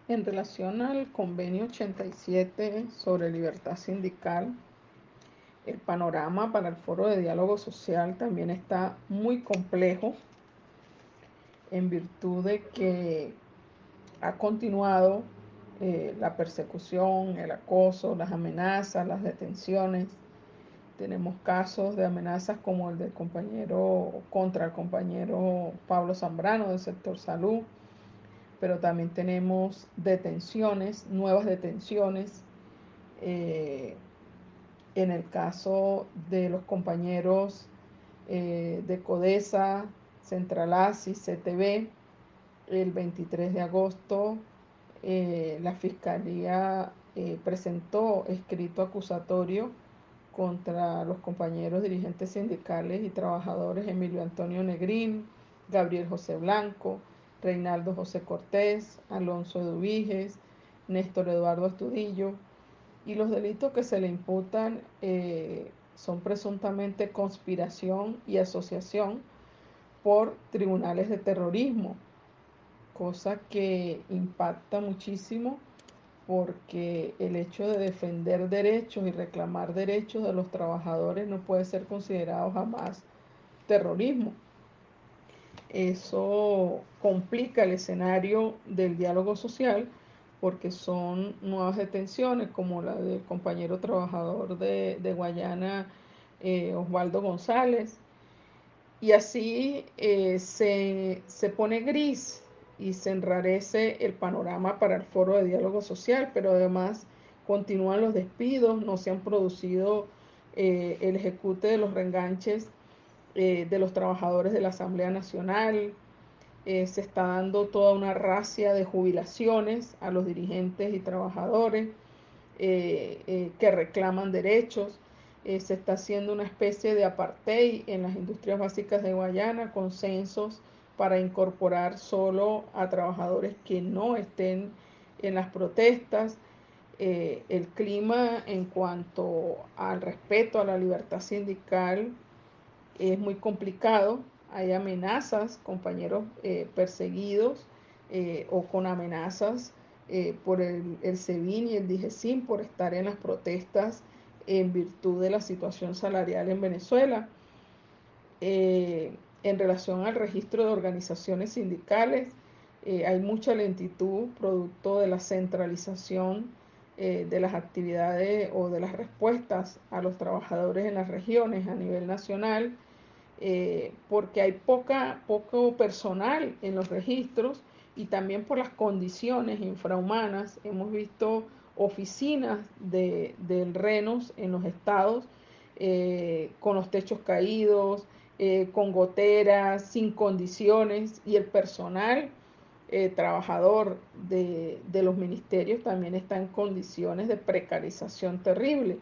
En relación al convenio 87 sobre libertad sindical, el panorama para el foro de diálogo social también está muy complejo en virtud de que ha continuado la persecución, el acoso, las amenazas, las detenciones. Tenemos casos de amenazas como el del compañero contra el compañero Pablo Zambrano del sector salud, pero también tenemos detenciones, nuevas detenciones. Eh, en el caso de los compañeros de CODESA, Centralasi, CTV, el 23 de agosto la Fiscalía presentó escrito acusatorio contra los compañeros dirigentes sindicales y trabajadores Emilio Antonio Negrín, Gabriel José Blanco, Reinaldo José Cortés, Alonso Eduviges, Néstor Eduardo Astudillo, y los delitos que se le imputan son presuntamente conspiración y asociación por tribunales de terrorismo, cosa que impacta muchísimo porque el hecho de defender derechos y reclamar derechos de los trabajadores no puede ser considerado jamás terrorismo. Eso complica el escenario del diálogo social porque son nuevas detenciones como la del compañero trabajador de Guayana, Osvaldo González, y así se pone gris y se enrarece el panorama para el foro de diálogo social, pero además continúan los despidos, no se han producido el ejecute de los reenganches de los trabajadores de la Asamblea Nacional, se está dando toda una racia de jubilaciones a los dirigentes y trabajadores que reclaman derechos. Se está haciendo una especie de apartheid en las industrias básicas de Guayana, con censos para incorporar solo a trabajadores que no estén en las protestas. El clima en cuanto al respeto a la libertad sindical es muy complicado. Hay amenazas, compañeros perseguidos o con amenazas por el SEBIN y el DIGESIN por estar en las protestas en virtud de la situación salarial en Venezuela. En relación al registro de organizaciones sindicales, hay mucha lentitud producto de la centralización de las actividades o de las respuestas a los trabajadores en las regiones a nivel nacional, porque hay poco personal en los registros y también por las condiciones infrahumanas. Hemos visto oficinas del RENOS en los estados con los techos caídos, con goteras, sin condiciones, y el personal trabajador de los ministerios también está en condiciones de precarización terrible.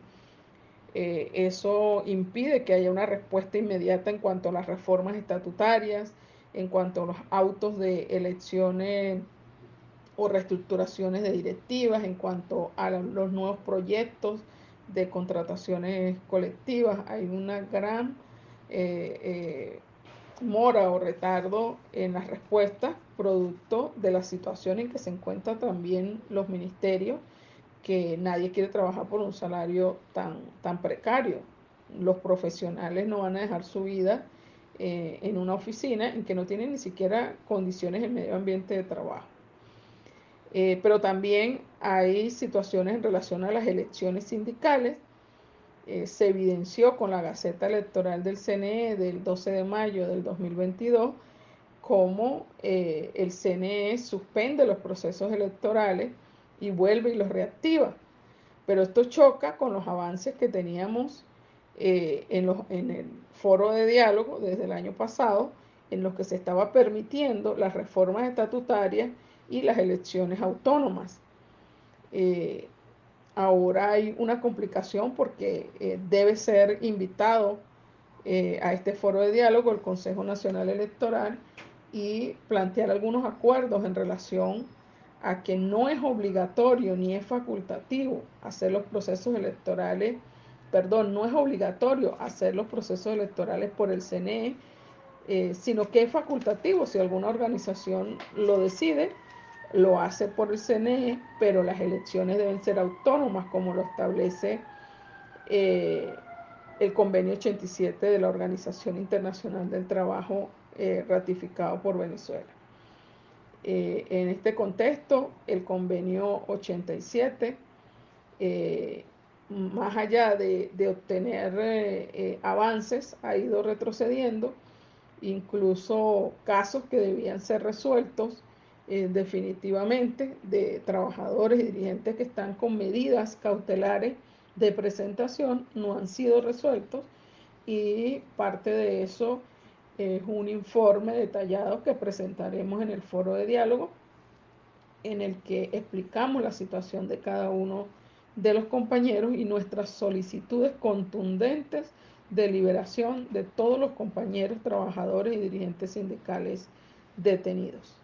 Eso impide que haya una respuesta inmediata en cuanto a las reformas estatutarias, en cuanto a los autos de elecciones o reestructuraciones de directivas, en cuanto a los nuevos proyectos de contrataciones colectivas. Hay una gran eh, eh, mora o retardo en las respuestas, producto de la situación en que se encuentran también los ministerios, que nadie quiere trabajar por un salario tan precario. Los profesionales no van a dejar su vida en una oficina en que no tienen ni siquiera condiciones en medio ambiente de trabajo. Pero también hay situaciones en relación a las elecciones sindicales. Se evidenció con la Gaceta Electoral del CNE del 12 de mayo del 2022 cómo el CNE suspende los procesos electorales y vuelve y los reactiva. Pero esto choca con los avances que teníamos en el foro de diálogo desde el año pasado, en los que se estaba permitiendo las reformas estatutarias y las elecciones autónomas. Eh, Ahora hay una complicación porque debe ser invitado a este foro de diálogo el Consejo Nacional Electoral y plantear algunos acuerdos en relación a que no es obligatorio ni es facultativo hacer los procesos electorales, perdón, no es obligatorio hacer los procesos electorales por el CNE, sino que es facultativo si alguna organización lo decide, lo hace por el CNE, pero las elecciones deben ser autónomas, como lo establece el convenio 87 de la Organización Internacional del Trabajo, ratificado por Venezuela. En este contexto, el convenio 87, más allá de obtener avances, ha ido retrocediendo, incluso casos que debían ser resueltos definitivamente, de trabajadores y dirigentes que están con medidas cautelares de presentación, no han sido resueltos, y parte de eso es un informe detallado que presentaremos en el foro de diálogo, en el que explicamos la situación de cada uno de los compañeros y nuestras solicitudes contundentes de liberación de todos los compañeros, trabajadores y dirigentes sindicales detenidos.